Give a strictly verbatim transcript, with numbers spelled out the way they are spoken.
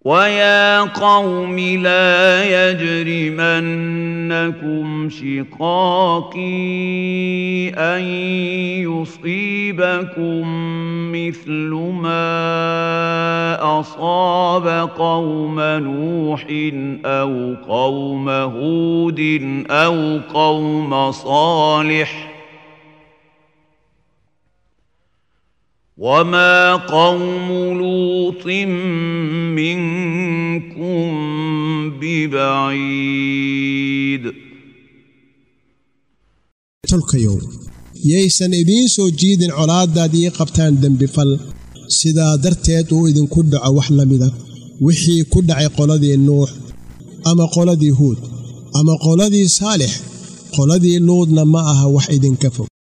ويا قوم لا يجرمنكم شقاقي أن يصيبكم مثل ما أصاب قوم نوح أو قوم هود أو قوم صالح وما قوم لوط منكم ببعيد تلكيو ييسن إدين سو جيدن colaadaadii qabtaan dambi fal sidaa darteed uu idin ku dhaco wax lamida wixii ku dhacay qoladii nuux ama qoladii huud ama qoladii saalix qoladii luudna ma aha wax idin ka fog